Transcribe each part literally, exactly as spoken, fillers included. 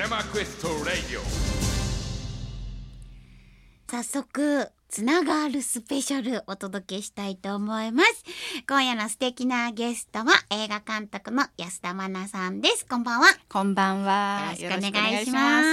ネマクエストラディオ。 早速つながるスペシャルお届けしたいと思います。今夜の素敵なゲストは映画監督の安田愛菜さんです。こんばんは。 こんばんは。 よろしくお願いします。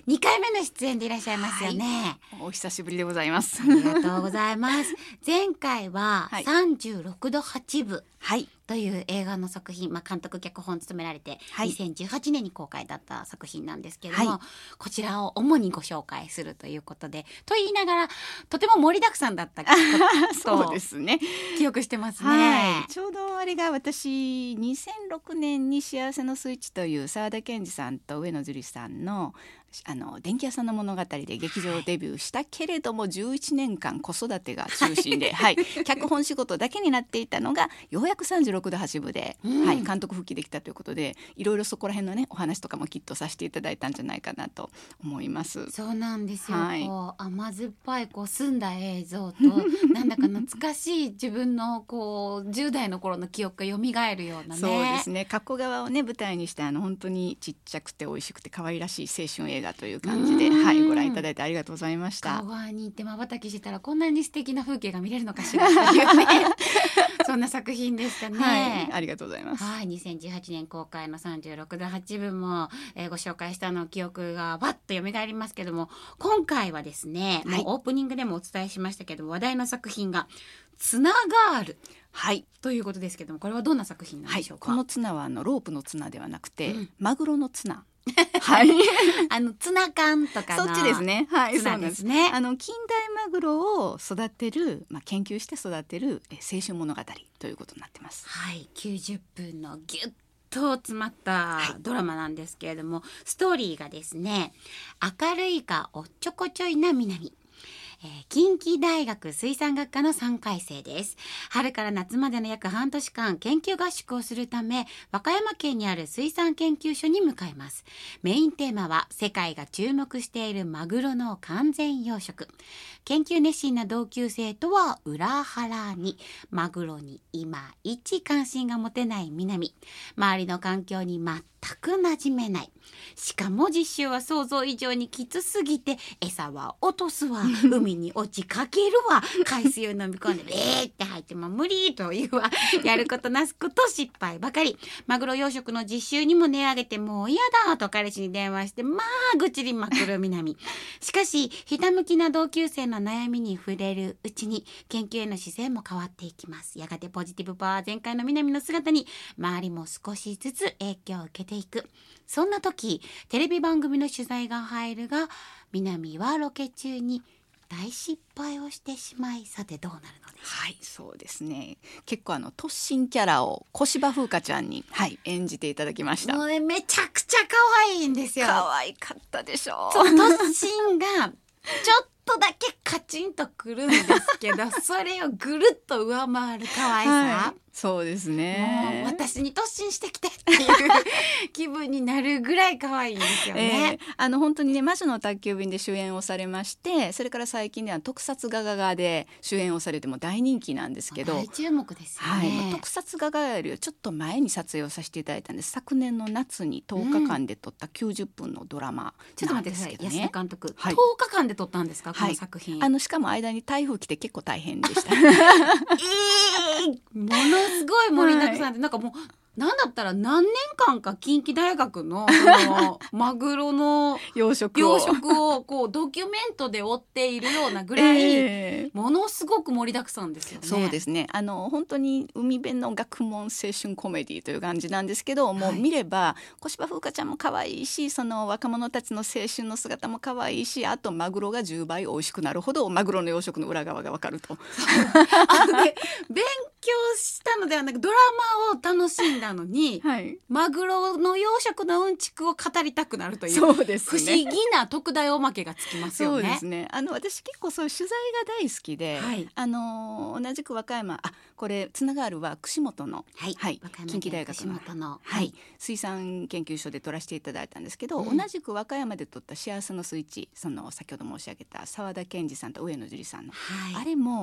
にかいめの出演でいらっしゃいますよね、 はい、お久しぶりでございます。 ありがとうございます前回はさんじゅうろくどはちぶ、はいという映画の作品、まあ、監督脚本を務められて、はい、にせんじゅうはちねんに公開だった作品なんですけれども、はい、こちらを主にご紹介するということで、と言いながらとても盛りだくさんだったことそうですね、 記憶してますね、 はい、ちょうどあれが私にせんろくねんに幸せのスイッチという沢田研二さんと上野樹里さんのあの電気屋さんの物語で劇場デビューしたけれども、はい、じゅういちねんかん子育てが中心で、はい、脚本仕事だけになっていたのがようやくさんじゅうろくどはちぶで、うんはい、監督復帰できたということで、いろいろそこら辺のねお話とかもきっとさせていただいたんじゃないかなと思います。 そうなんですよ、はい、こう甘酸っぱいこう澄んだ映像となんだか懐かしい自分のこうじゅう代の頃の記憶が蘇るようなね。 そうですね、加古川をね舞台にしてあの本当にちっちゃくて美味しくて可愛らしい青春映画という感じで、はい、ご覧いただいてありがとうございました。 川側に行って瞬きしてたらこんなに素敵な風景が見れるのかしらというねそんな作品でしたね、 はい、ありがとうございます。 はい、にせんじゅうはちねん公開のさんじゅうろくどはちぶも、えー、ご紹介したの記憶がバッと蘇りますけども、今回はですね、はい、もうオープニングでもお伝えしましたけど話題の作品がツナガール、はい、ということですけども、これはどんな作品なんでしょうか。 はい、このツナはあのロープのツナではなくて、うん、マグロのツナはい、あのツナ缶とかのそっちですね、はい、 ツナですね。 あの近代マグロを育てる、まあ、研究して育てる青春物語ということになってます。 はい、きゅうじゅっぷんのギュッと詰まったドラマなんですけれども、はい、ストーリーがですね、明るいがおっちょこちょいな南、えー、近畿大学水産学科のさんかい生です。春から夏までの約半年間研究合宿をするため和歌山県にある水産研究所に向かいます。メインテーマは世界が注目しているマグロの完全養殖。研究熱心な同級生とは裏腹にマグロにいまいち関心が持てない南、周りの環境に全く馴染めない、しかも実習は想像以上にきつすぎて餌は落とすわ海に落ちかけるわ海水を飲み込んでベーって入っても無理というわ、やることなすこと失敗ばかり。マグロ養殖の実習にも値上げてもう嫌だと彼氏に電話してまあ愚痴りまくる南。しかしひたむきな同級生の悩みに触れるうちに研究への姿勢も変わっていきます。やがてポジティブパワー全開の南の姿に周りも少しずつ影響を受けていく。そんな時テレビ番組の取材が入るが、南はロケ中に大失敗をしてしまい、さてどうなるのでしょう。 はい、そうですね、結構あの突進キャラを小芝風花ちゃんに、はい、演じていただきました。 もうね、めちゃくちゃ可愛いんですよ。 可愛かったでしょう。 突進がちょっとだけカチンとくるんですけどそれをぐるっと上回る可愛さ、はい、 そうですね、 もう私に突進してきてっていう気分になるぐらい可愛いんですよね、 えー、あの本当にね魔女の宅急便で主演をされまして、それから最近では特撮ガガガで主演をされても大人気なんですけど、 大注目ですよね、 はい、特撮ガガガよりはちょっと前に撮影をさせていただいたんです。昨年の夏にとおかかんで撮ったきゅうじゅっぷんのドラマなんですけどね、 ちょっと待ってください、安田監督、 はい、 とおかかんで撮ったんですか、この作品、 はい、あのしかも間に台風来て結構大変でした、 えー、ものすごい盛りだくさんで、はい、なんかもうなんだったら何年間か近畿大学 の, そのマグロの養殖を養殖をこうドキュメントで追っているようなぐらい、えー、ものすごく盛りだくさんですよね。 そうですね、あの本当に海辺の学問青春コメディという感じなんですけど、もう見れば小芝風花ちゃんも可愛いし、その若者たちの青春の姿も可愛いし、あとマグロがじゅうばい美味しくなるほどマグロの養殖の裏側がわかるとあの、ね、勉強したのではなくドラマを楽しんだのに、はい、マグロの養殖のうんちくを語りたくなるという、 そうですね、 不思議な特大おまけがつきますよね。 そうですね、あの私結構そういう取材が大好きで、はい、あの同じく和歌山、あこれつながるは串本の、 はいはい、 近畿大学の、 の、 はい、水産研究所で撮らせていただいたんですけど、うん、同じく和歌山で撮った幸せのスイッチ、その先ほど申し上げた沢田研二さんと上野樹里さんの、はい、あれも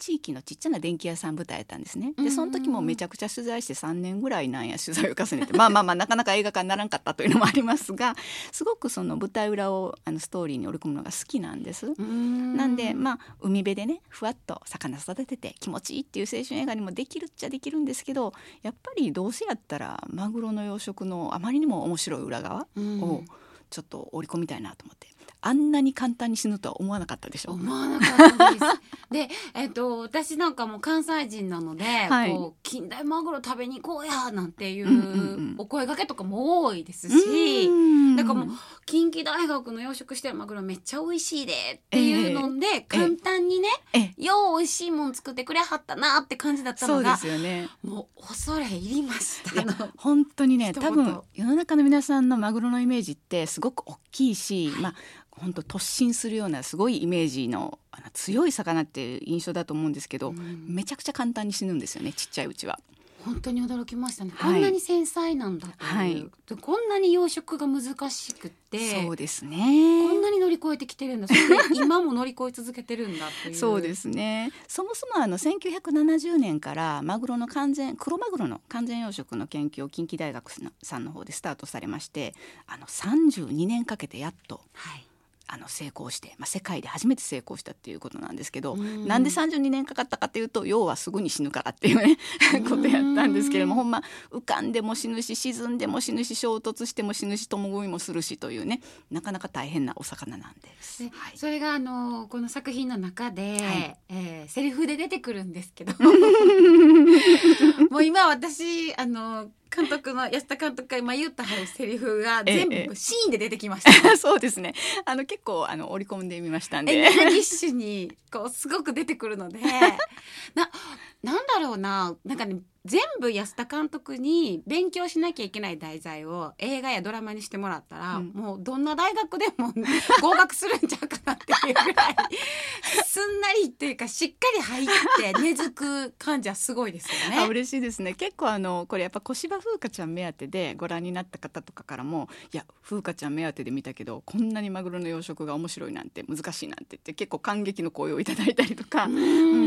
地域のちっちゃな電気屋さん舞台やったんですね。でその時もめちゃくちゃ取材してさんねんぐらいなんや取材を重ねてまあまあまあなかなか映画化にならんかったというのもありますが、すごくその舞台裏をあのストーリーに織り込むのが好きなんです。 んなんでまあ海辺でねふわっと魚育てて気持ちいいっていう青春映画にもできるっちゃできるんですけど、やっぱりどうせやったらマグロの養殖のあまりにも面白い裏側をちょっと織り込みたいなと思って、あんなに簡単に死ぬとは思わなかったでしょ。 思わなかったですで、えっと、私なんかも関西人なので、 はい、 こう近代マグロ食べに行こうやなんていうんうんうんうお声掛けとかも多いですし、だからもう近畿大学の養殖してるマグロめっちゃ美味しいでっていうので、えー、簡単にね、えー、よう美味しいもん作ってくれはったなって感じだったのが、 そうですよね、 もう恐れ入りました本当にね、多分世の中の皆さんのマグロのイメージってすごく大きいし、はい、まあ本当突進するようなすごいイメージの、あの強い魚っていう印象だと思うんですけど、うん、めちゃくちゃ簡単に死ぬんですよね、ちっちゃいうちは。 本当に驚きましたね、はい、こんなに繊細なんだという、はい、こんなに養殖が難しくて、 そうですね、 こんなに乗り越えてきてるんだ、それで今も乗り越え続けてるんだというそうですね。そもそもあのせんきゅうひゃくななじゅうねんからマグロの完全黒マグロの完全養殖の研究を近畿大学さんの方でスタートされまして、あのさんじゅうにねんかけてやっと、はい、あの成功して、まあ、世界で初めて成功したっていうことなんですけど、んなんでさんじゅうにねんかかったかというと、要はすぐに死ぬからっていうねことやったんですけれども、ほんま浮かんでも死ぬし沈んでも死ぬし衝突しても死ぬし共食いもするしというね、なかなか大変なお魚なんです。 で、はい、それがあのこの作品の中で、はいえー、セリフで出てくるんですけどもう今私あの監督の安田監督が今言ったセリフが全部シーンで出てきました、ねええ、そうですね、あの結構あの織り込んでみましたんで、 エネルギッシュにこうすごく出てくるのでな、なんだろうな、なんかね全部安田監督に勉強しなきゃいけない題材を映画やドラマにしてもらったら、うん、もうどんな大学でも合格するんちゃうかなっていうぐらいすんなりっていうかしっかり入って根付く感じはすごいですよね。 あ、嬉しいですね。結構あのこれやっぱ小芝風花ちゃん目当てでご覧になった方とかからも、いや風花ちゃん目当てで見たけどこんなにマグロの養殖が面白いなんて難しいなんて言って結構感激の声をいただいたりとか、うん、うん、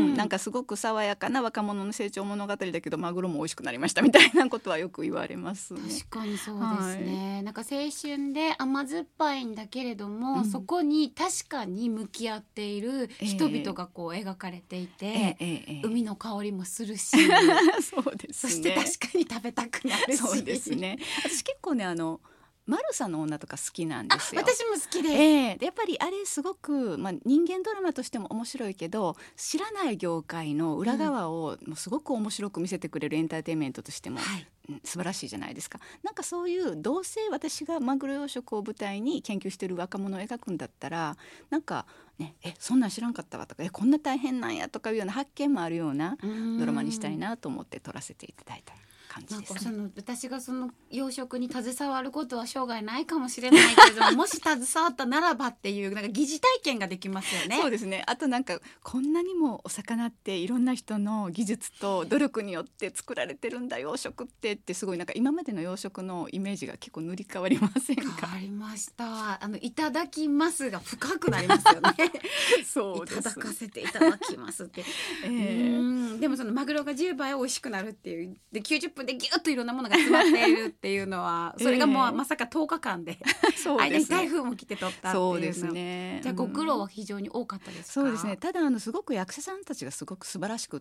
なんかすごく爽やかな若者の成長物語だけどマグロも美味しくなりましたみたいなことはよく言われますね。 確かにそうですね、はい、なんか青春で甘酸っぱいんだけれども、うん、そこに確かに向き合っている人々がこう描かれていて、えーえーえー、海の香りもするしそうですね、 そして確かに食べたくなるし、 そうですね、私結構ねあのマルサの女とか好きなんですよ。 私も好きです、 えー、でやっぱりあれすごく、まあ、人間ドラマとしても面白いけど知らない業界の裏側をもうすごく面白く見せてくれるエンターテインメントとしても、はい素晴らしいじゃないですか。なんかそういうどうせ私がマグロ養殖を舞台に研究している若者を描くんだったらなんかね、えそんなん知らんかったわとかえこんな大変なんやとかいうような発見もあるようなドラマにしたいなと思って撮らせていただいた感じですね。 なんかその私がその養殖に携わることは生涯ないかもしれないけれどももし携わったならばっていうなんか疑似体験ができますよね。 そうですね。あとなんかこんなにもお魚っていろんな人の技術と努力によって作られてるんだ養殖ってってすごいなんか今までの養殖のイメージが結構塗り替わりませんか？ 変わりました。あのいただきますが深くなりますよねそうです。 いただかせていただきますって、えー、うんでもそのマグロがじゅうばい美味しくなるっていうできゅうじゅっぷんでギュッといろんなものが詰まっているっていうのはそれがもうまさかとおかかんでそうですね、 間に台風も来て撮ったっていうの。 そうですね。 じゃあご苦労は非常に多かったですか？ そうですね。ただあのすごく役者さんたちがすごく素晴らしくって、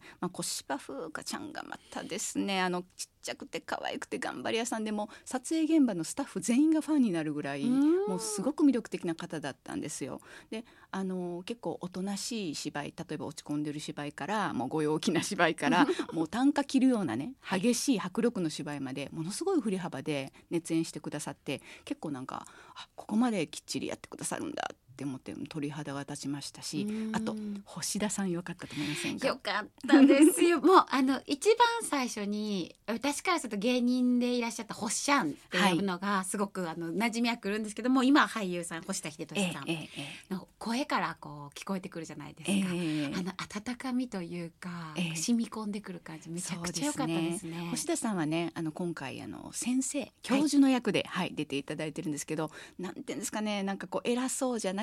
まあ、小芝風花ちゃんがまたですねあのちっちゃくて可愛くて頑張り屋さんでも撮影現場のスタッフ全員がファンになるぐらいもうすごく魅力的な方だったんですよ。であの結構おとなしい芝居、例えば落ち込んでる芝居からもうご陽気な芝居からもう短歌切るようなね激しい迫力の芝居までものすごい振り幅で熱演してくださって、結構なんかあここまできっちりやってくださるんだって思って鳥肌が立ちましたし、あと星田さん良かったと思いませんか？ よかったですよもうあの一番最初に私からすると芸人でいらっしゃった星ちゃんっていうのがすごくあの馴染みはくるんですけども、今は俳優さん星田秀俊さん、えええ、の声からこう聞こえてくるじゃないですか、え、あの温かみというか、え、染み込んでくる感じめちゃくちゃ良かったですね。 星田さんはねあの今回あの先生教授の役で、はいはい、出ていただいてるんですけど、なんていうんですかねなんかこう偉そうじゃな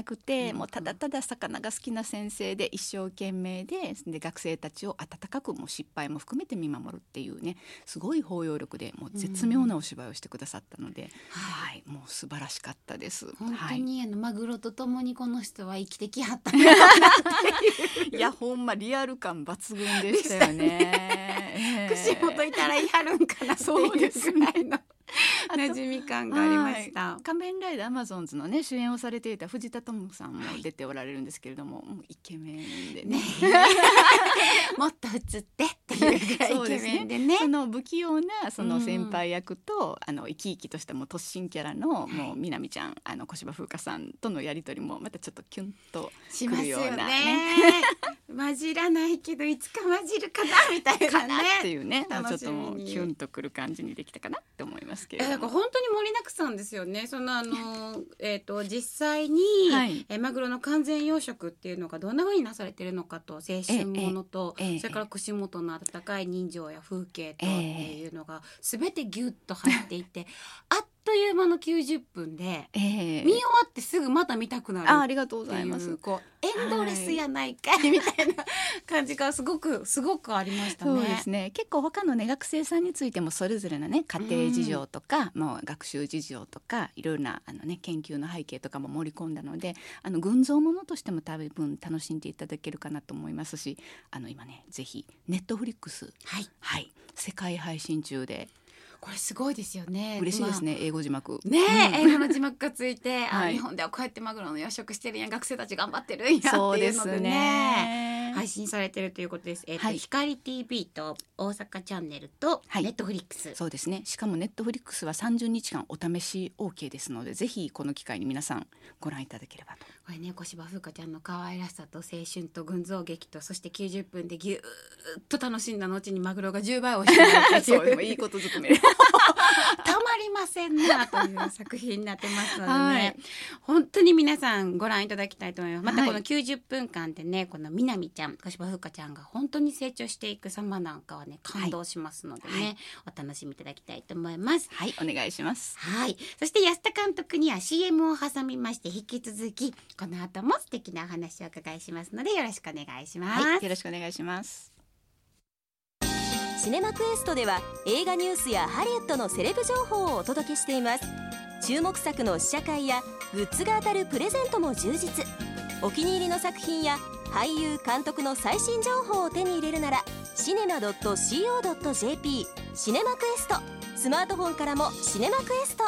くて、 うん、 もうただただ魚が好きな先生で一生懸命 で, で学生たちを温かくもう失敗も含めて見守るっていうね、すごい包容力でもう絶妙なお芝居をしてくださったので、うん、はい、もう素晴らしかったです。 本当に、はい、あのマグロとともにこの人は生きてきはったいやほんまリアル感抜群でしたよね。 串本いたらいはるんかなっていうぐらいの馴染み感がありました。 はい、仮面ライダーアマゾンズのね主演をされていた藤田智さんも出ておられるんですけれども、はい、もうイケメンでねもっと映ってっていうぐらいイケメンでね、 その不器用なその先輩役と、うん、あの生き生きとしたもう突進キャラのもう南ちゃん、あの小芝風花さんとのやり取りもまたちょっとキュンとくるような、ね、しますよね混じらないけどいつか混じるかなみたいなねかなっていうね、ちょっともうキュンとくる感じにできたかなって思いますけれども、 だから本当に盛りだくさんですよね。そのあのえと実際に、はい、えマグロの完全養殖っていうのがどんな風になされてるのかと、青春ものと、えええ、それから串本の温かい人情や風景とっていうのが全てギュッと入っていて、あっという間のきゅうじゅっぷんで、えー、見終わってすぐまた見たくなる。 あ, ありがとうございます。 こうエンドレスやないかい、はい、みたいな感じがすごくすごくありましたね。 そうですね、結構他のね学生さんについてもそれぞれのね家庭事情とか、うん、もう学習事情とかいろいろなあの、ね、研究の背景とかも盛り込んだので、あの群像ものとしても多分楽しんでいただけるかなと思いますし、あの今ねぜひネットフリックス、はいはい、世界配信中で、 これすごいですよね。 嬉しいですね、まあ、英語字幕ね、うん、英語の字幕がついて、はい、あ日本ではこうやってマグロの養殖してるんや、学生たち頑張ってるんやっていうので ね, そうですね配信されてるということです。えーとはい、光 ティーブイ と大阪チャンネルとネットフリックス、 はい、そうですね。しかもネットフリックスはさんじゅうにちかんお試し OK ですので、ぜひこの機会に皆さんご覧いただければと。 これね、小芝風花ちゃんの可愛らしさと青春と群像劇と、そしてきゅうじゅっぷんでぎゅーっと楽しんだ後にマグロがじゅうばいおいしくなるそうでもいいことずくめたまりませんなという作品になってますのでね、はい、本当に皆さんご覧いただきたいと思います。またこのきゅうじゅっぷんかんでね、この南ちゃん、小芝風花ちゃんが本当に成長していく様なんかはね感動しますのでね、はい、お楽しみいただきたいと思います。 はい、お願いします。 はい、そして安田監督には シーエム を挟みまして、引き続きこの後も素敵なお話をお伺いしますのでよろしくお願いします。 はい、よろしくお願いします。 シネマクエストでは映画ニュースやハリウッドのセレブ情報をお届けしています。注目作の試写会やグッズが当たるプレゼントも充実。お気に入りの作品や俳優監督の最新情報を手に入れるならシネマ ドットシーオー ドット ジェーピー シネマクエスト、スマートフォンからもシネマクエスト。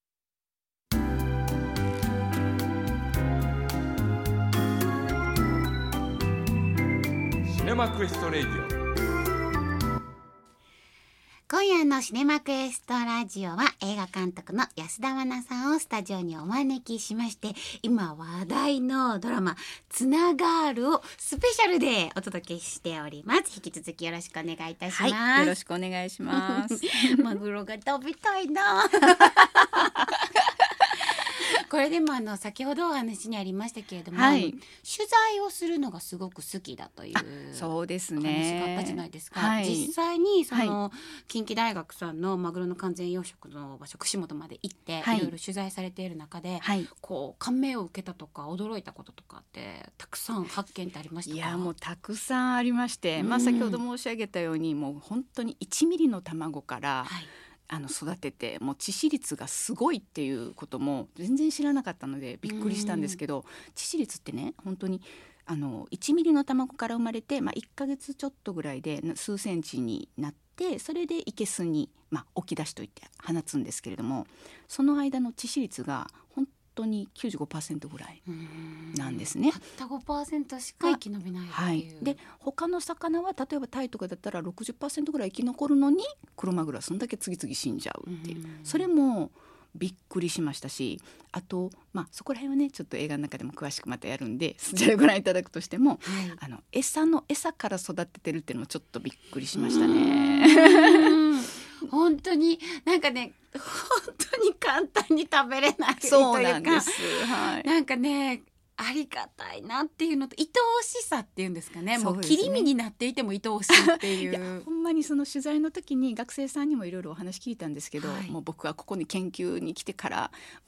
シネマクエストレディオ。 今夜のシネマクエストラジオは映画監督の安田愛菜さんをスタジオにお招きしまして、今話題のドラマつながるをスペシャルでお届けしております。引き続きよろしくお願いいたします。 はい、よろしくお願いしますマグロが食べたいなこれでもあの先ほどお話にありましたけれども、はい、取材をするのがすごく好きだというそうですね話があったじゃないですか、はい、実際にその、はい、近畿大学さんのマグロの完全養殖の場所串本まで行って、はい、いろいろ取材されている中で、はい、こう感銘を受けたとか驚いたこととかってたくさん発見ってありましたか？ いやもうたくさんありまして、まあ、先ほど申し上げたように、うん、もう本当にいちミリの卵から、はい、あの育ててもう致死率がすごいっていうことも全然知らなかったのでびっくりしたんですけど、致死率ってね本当にあのいちミリの卵から生まれて、まあ、いっかげつちょっとぐらいで数センチになって、それでいけすに、まあ、置き出しといて放つんですけれども、その間の致死率が本当に きゅうじゅうごパーセント ぐらいなんですね。 たった ごパーセント しか生き延びないっていう、はい、 で他の魚は例えばタイとかだったら ろくじゅっパーセント ぐらい生き残るのに、クロマグロはそんだけ次々死んじゃうっていう、それもびっくりしましたし、あと、まあ、そこら辺はねちょっと映画の中でも詳しくまたやるんでそちらご覧いただくとしても、はい、あの餌の餌から育ててるっていうのもちょっとびっくりしましたね。 本当になんかね本当に簡単に食べれないというか、 そうなんです、はい、 なんかねありがたいなっていうのと愛おしさっていうんですかね、もう切り身になっていても愛おしいっていういやほんまにその取材の時に学生さんにもいろいろお話聞いたんですけど、はい、もう僕はここに研究に来てからもう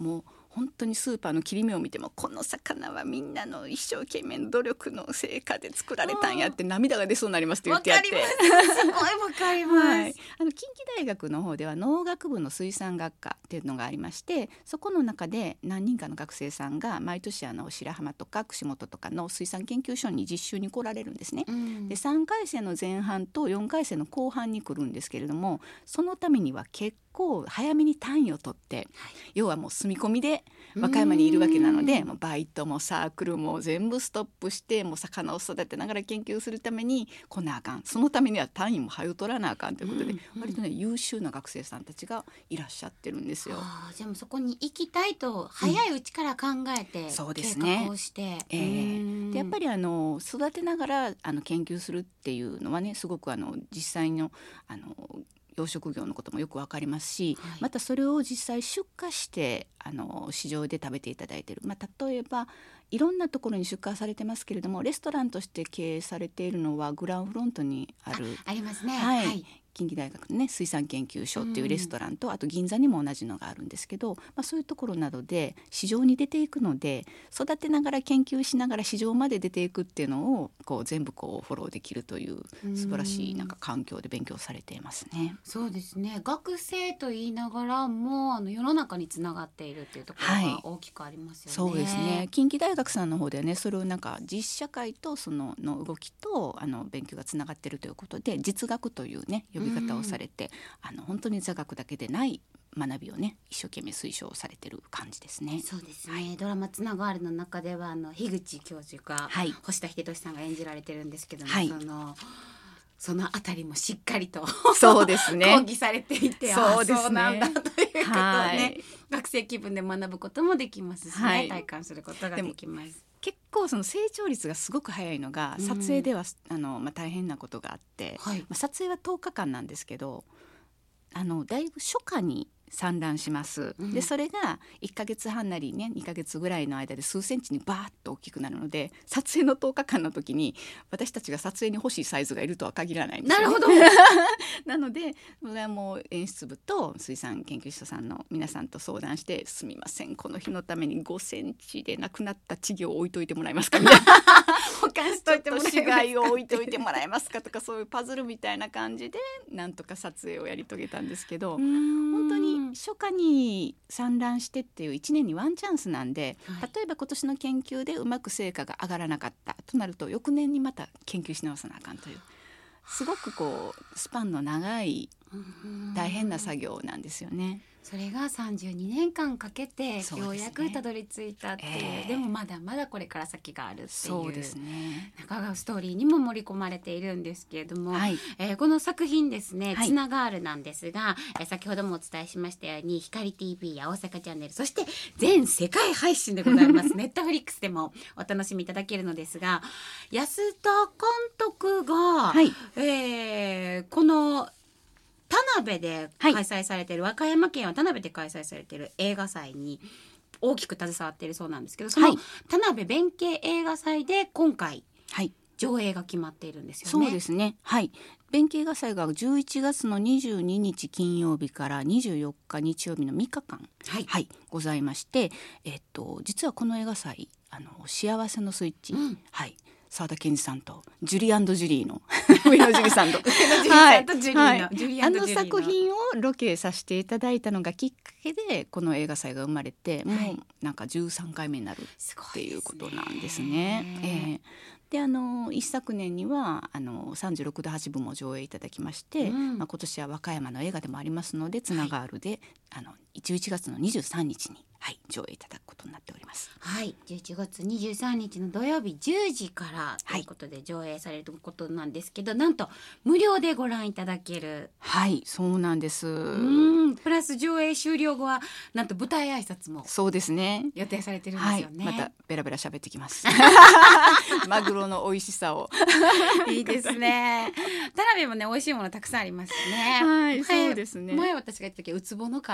本当にスーパーの切り身を見てもこの魚はみんなの一生懸命の努力の成果で作られたんやって涙が出そうになりますって言ってやって、 わかりますすごいわかります、 はい、あの近畿大学の方では農学部の水産学科っていうのがありまして、そこの中で何人かの学生さんが毎年あの白浜とか串本とかの水産研究所に実習に来られるんですね、うん、でさんかい生の前半とよんかい生の後半に来るんですけれども、そのためには結構早めに単位を取って、はい、要はもう住み込みで和歌山にいるわけなので、もうバイトもサークルも全部ストップして、もう魚を育てながら研究するために来なあかん、そのためには単位も早う取らなあかんということで、うんうん、割とね優秀な学生さんたちがいらっしゃってるんですよ。 あ、じゃあもうそこに行きたいと早いうちから考えて、うん、そうですね、計画をして、 えー、でやっぱりあの育てながらあの研究するっていうのはね、すごくあの実際のあの養殖業のこともよくわかりますし、はい、またそれを実際出荷してあの市場で食べていただいている、まあ、例えばいろんなところに出荷されてますけれども、レストランとして経営されているのはグランフロントにあるあ, ありますね、 はいはい、 近畿大学の、ね、水産研究所っていうレストランと、うん、あと銀座にも同じのがあるんですけど、まあ、そういうところなどで市場に出ていくので、育てながら研究しながら市場まで出ていくっていうのをこう全部こうフォローできるという素晴らしいなんか環境で勉強されていますね。 そうですね、学生と言いながらもあの世の中につながっているっていうところが大きくありますよね、 はい、そうですね。近畿大学さんの方ではね、それをなんか実社会とそのの動きとあの勉強がつながっているということで、実学というね呼び方をされて、あの本当に座学だけでない学びをね一生懸命推奨されてる感じですね。 そうですね、はい、ドラマつながるの中ではあの樋口教授が、はい、星田秀俊さんが演じられてるんですけども、はい、そのそのあたりもしっかりとそうですね講義されていて、そうですね、あ、そうなんだということをね、はい、学生気分で学ぶこともできますしね、はい、体感することができます。 結構その成長率がすごく早いのが、撮影では、うん、あのまあ、大変なことがあって、はい、まあ、撮影はとおかかんなんですけど、あのだいぶ初夏に産卵します、うん、でそれがいっかげつはんなりねにかげつぐらいの間で数センチにバーッと大きくなるので、撮影のとおかかんの時に私たちが撮影に欲しいサイズがいるとは限らないんですよ、ね、なるほどなのでこれはもう演出部と水産研究所さんの皆さんと相談して、すみませんこの日のためにごセンチでなくなった稚魚を置いといてもらえますかみたいな保管しといてもらえますか、死骸を置いといてもらえますかとか、そういうパズルみたいな感じでなんとか撮影をやり遂げたんですけど、本当に初夏に産卵してっていういちねんにワンチャンスなんで、はい、例えば今年の研究でうまく成果が上がらなかったとなると、翌年にまた研究し直さなあかんという、すごくこうスパンの長い大変な作業なんですよね。 それがさんじゅうにねんかんかけてようやくたどり着いたっていう、えー、でもまだまだこれから先があるっていう、 そうですね、 中川ストーリーにも盛り込まれているんですけれども、はい、えー、この作品ですね、 はい、 つながるなんですが、えー、先ほどもお伝えしましたように光 ティーブイ や大阪チャンネル、そして全世界配信でございますネットフリックスでもお楽しみいただけるのですが、安田監督が、はい、えー、この田辺で開催されている、はい、和歌山県は田辺で開催されている映画祭に大きく携わっているそうなんですけど、その田辺弁慶映画祭で今回、はい、上映が決まっているんですよね。 そうですね、はい、弁慶映画祭がじゅういちがつのにじゅうににち金曜日からにじゅうよっか日曜日のみっかかん、はいはい、ございまして、えっと、実はこの映画祭あの幸せのスイッチ、うん、はい、沢田研二さんとジュリー&ジュリーの上野樹里さんとあの作品をロケさせていただいたのがきっかけでこの映画祭が生まれて、はい、もうなんかじゅうさんかいめになるっていうことなんですね。えーであの一昨年にはあのさんじゅうろくどはちぶも上映いただきまして、うん、まあ、今年は和歌山の映画でもありますのでつながるで、はい、あのじゅういちがつのにじゅうさんにちに、はい、上映いただくことになっております。 はい、じゅういちがつにじゅうさんにちの土曜日じゅうじからということで上映されることなんですけど、はい、なんと無料でご覧いただける。 はい、そうなんです。 うん、プラス上映終了後はなんと舞台挨拶もそうですね予定されてるんですよね。 はい、またベラベラ喋ってきますマグロの美味しさをいいですね。田辺もね美味しいものたくさんありますしね。 はい、そうですね。 前私が言った時ウツボの唐揚げ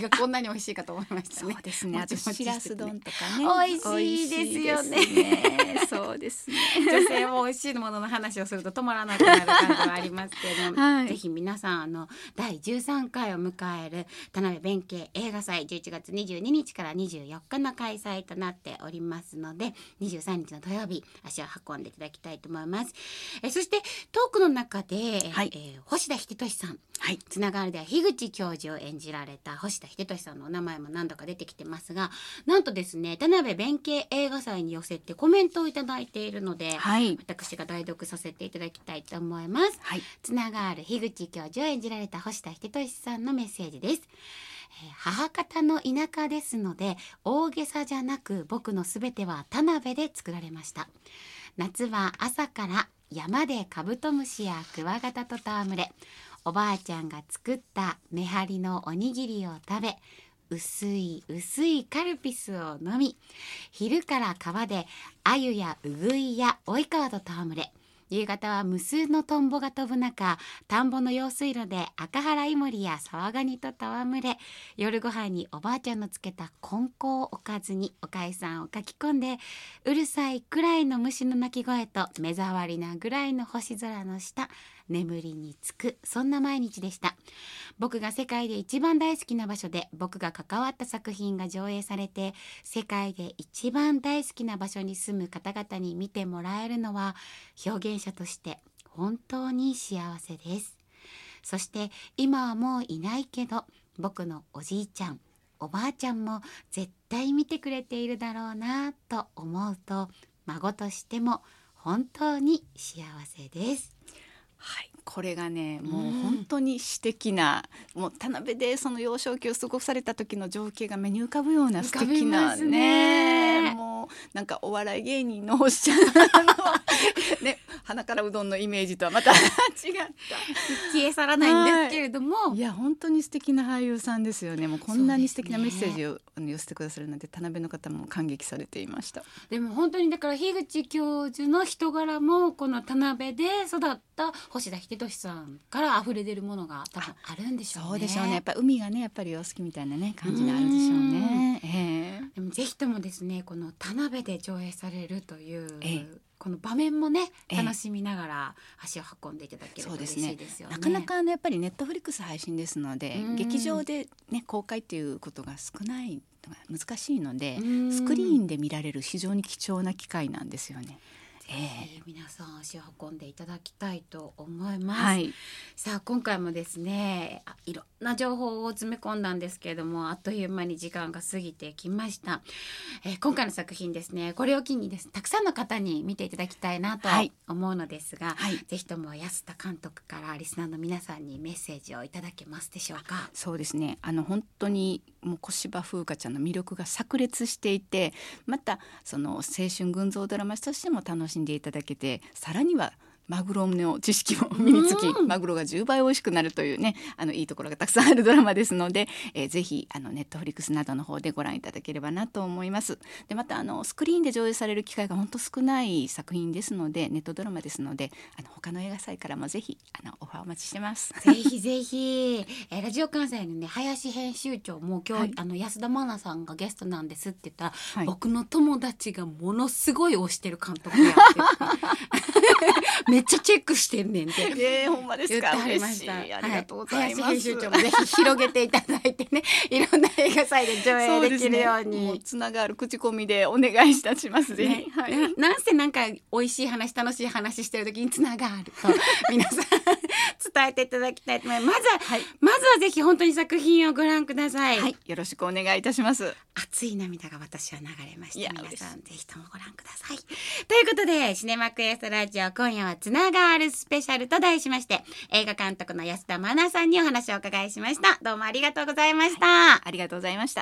がこんなに美味しいかと思いましたね。 そうですね。あとしらす丼とかね。 美味しいですよね。 美味しいですねそうですね。 女性も美味しいものの話をすると止まらなくなる感じはありますけど、 はい、 ぜひ皆さんあのだいじゅうさんかいを迎える田辺弁慶映画祭じゅういちがつにじゅうににちからにじゅうよっかの開催となっておりますので、にじゅうさんにちの土曜日足を運んでいただきたいと思います。えそしてトークの中で、 はいえー、星田秀俊さん、 はい、 つながるでは樋口教授を演じられた星田秀俊さんのお名前も何度か出てきてますが、なんとですね田辺弁慶映画祭に寄せてコメントをいただいているので、 はい、 私が代読させていただきたいと思います。 はい、 つながる樋口教授を演じられた星田秀俊さんのメッセージです。えー、母方の田舎ですので大げさじゃなく僕のすべては田辺で作られました。夏は朝から山でカブトムシやクワガタと戯れ、おばあちゃんが作っためはりのおにぎりを食べ、薄い薄いカルピスを飲み、昼から川でアユやウグイやオイカワと戯れ、夕方は無数のトンボが飛ぶ中、田んぼの用水路で赤原イモリやサワガニと戯れ、夜ご飯におばあちゃんのつけたコンコをおかずにおかゆさんをかき込んで、うるさいくらいの虫の鳴き声と目障りなぐらいの星空の下、眠りにつく、そんな毎日でした。僕が世界で一番大好きな場所で僕が関わった作品が上映されて、世界で一番大好きな場所に住む方々に見てもらえるのは表現者として本当に幸せです。そして今はもういないけど、僕のおじいちゃんおばあちゃんも絶対見てくれているだろうなと思うと、孫としても本当に幸せです。 はい、これがねもう本当に詩的な、うん、もう田辺でその幼少期を過ごされた時の情景が目に浮かぶような素敵な ね, ねもうなんかお笑い芸人のおっしゃるね、鼻からうどんのイメージとはまた違った消え去らないんですけれども、 はい、いや本当に素敵な俳優さんですよね。もうこんなに素敵なメッセージを寄せてくださるなんて田辺の方も感激されていました。 でも本当にだから樋口教授の人柄もこの田辺で育った星田秀俊さんから溢れ出るものが多分あるんでしょうね。 そうでしょうね。やっぱ海がねやっぱりお好きみたいなね感じがあるでしょうね。えー、 でもぜひともですねこの田辺で上映されるという、 えーこの場面もねええ楽しみながら足を運んでいただけると嬉しいですよね。 なかなかあのやっぱりネットフリックス配信ですので、 うん劇場で、ね、公開っていうことが少ないのが難しいので、 うんスクリーンで見られる非常に貴重な機会なんですよね。 ぜひ皆さん足を運んでいただきたいと思います。 はい、 さあ今回もですねあいろんな情報を詰め込んだんですけれども、あっという間に時間が過ぎてきました。えー、今回の作品ですね、これを機にですたくさんの方に見ていただきたいなとはい思うのですが、 はい、 ぜひとも安田監督からリスナーの皆さんにメッセージをいただけますでしょうか。 そうですね、あの本当にもう小芝風花ちゃんの魅力が炸裂していて、またその青春群像ドラマとしても楽しんでいただけて、さらにはマグロの知識も身につき、マグロがじゅうばい美味しくなるというね、あのいいところがたくさんあるドラマですので、えー、ぜひあのネットフリックスなどの方でご覧いただければなと思います。でまたあのスクリーンで上映される機会が本当少ない作品ですので、ネットドラマですので、あの他の映画祭からもぜひあのオファーお待ちしてます。 ぜひぜひ、えー、ラジオ関西のね林編集長も今日、 はい、 あの安田愛菜さんがゲストなんですって言ったら、 はい、 僕の友達がものすごい推してる監督やってめっちゃチェックしてんねんってえー、ほんまです言ってか。 はりました。 嬉しい、ありがとうございます。 はい、林編集長もぜひ広げていただいてねいろんな映画祭で上映できるように、 そうですね、もうつながる口コミでお願いいたしますぜひ、 ね、 はい、 な, なんせなんか美味しい話楽しい話してる時につながると皆さん伝えていただきたいと思います。まずは、はい、まずはぜひ本当に作品をご覧ください。 はい、よろしくお願いいたします。 熱い涙が私は流れました。皆さんぜひともご覧ください。ということでシネマクエストラジオ、今夜はつながるスペシャルと題しまして、映画監督の安田愛菜さんにお話をお伺いしました。どうもありがとうございました。 はい、ありがとうございました。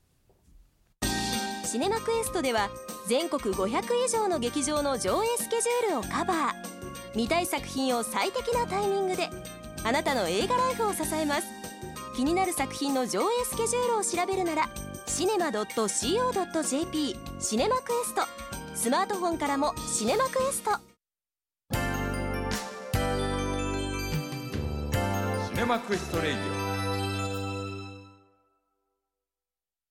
シネマクエストでは全国ごひゃく以上の劇場の上映スケジュールをカバー。見たい作品を最適なタイミングで、あなたの映画ライフを支えます。気になる作品の上映スケジュールを調べるならシネマ ドットシーオードットジェーピー シネマクエスト、スマートフォンからもシネマクエスト。 シネマクエストレイディオ